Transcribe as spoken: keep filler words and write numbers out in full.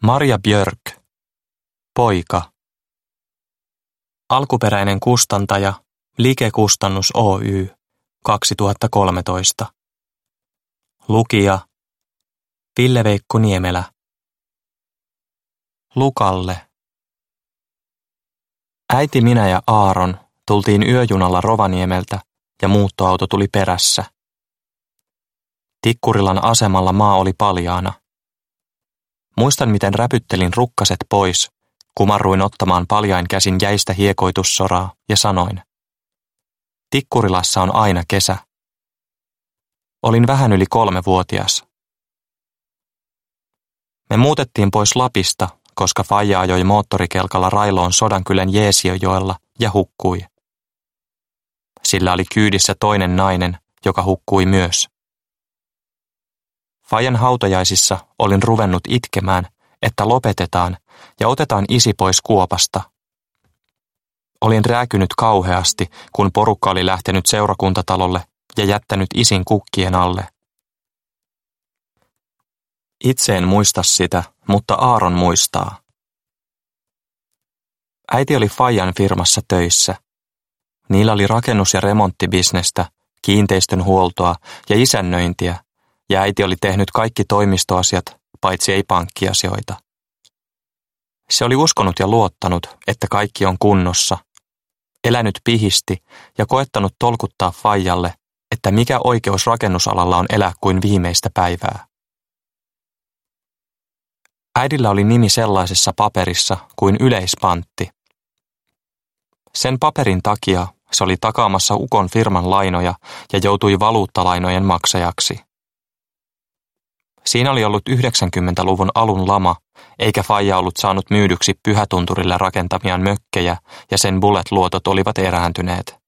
Marja Björk. Poika. Alkuperäinen kustantaja Like-kustannus Oy kaksituhattakolmetoista. Lukija Ville-Veikko Niemelä. Lukalle. Äiti, minä ja Aaron tultiin yöjunalla Rovaniemeltä ja muuttoauto tuli perässä. Tikkurilan asemalla maa oli paljaana. Muistan, miten räpyttelin rukkaset pois, kumarruin ottamaan paljain käsin jäistä hiekoitussoraa ja sanoin: Tikkurilassa on aina kesä. Olin vähän yli kolmevuotias. Me muutettiin pois Lapista, koska faija ajoi moottorikelkalla railoon Sodankylän Jeesiöjoella ja hukkui. Sillä oli kyydissä toinen nainen, joka hukkui myös. Faijan hautajaisissa olin ruvennut itkemään, että lopetetaan ja otetaan isi pois kuopasta. Olin rääkynyt kauheasti, kun porukka oli lähtenyt seurakuntatalolle ja jättänyt isin kukkien alle. Itse en muista sitä, mutta Aaron muistaa. Äiti oli faijan firmassa töissä. Niillä oli rakennus- ja remonttibisnestä, kiinteistön huoltoa ja isännöintiä, ja äiti oli tehnyt kaikki toimistoasiat, paitsi ei pankkiasioita. Se oli uskonut ja luottanut, että kaikki on kunnossa, elänyt pihisti ja koettanut tolkuttaa faijalle, että mikä oikeus rakennusalalla on elää kuin viimeistä päivää. Äidillä oli nimi sellaisessa paperissa kuin yleispantti. Sen paperin takia se oli takaamassa ukon firman lainoja ja joutui valuuttalainojen maksajaksi. Siinä oli ollut yhdeksänkymmentäluvun alun lama, eikä faija ollut saanut myydyksi Pyhätunturille rakentamiaan mökkejä ja sen bullet-luotot olivat erääntyneet.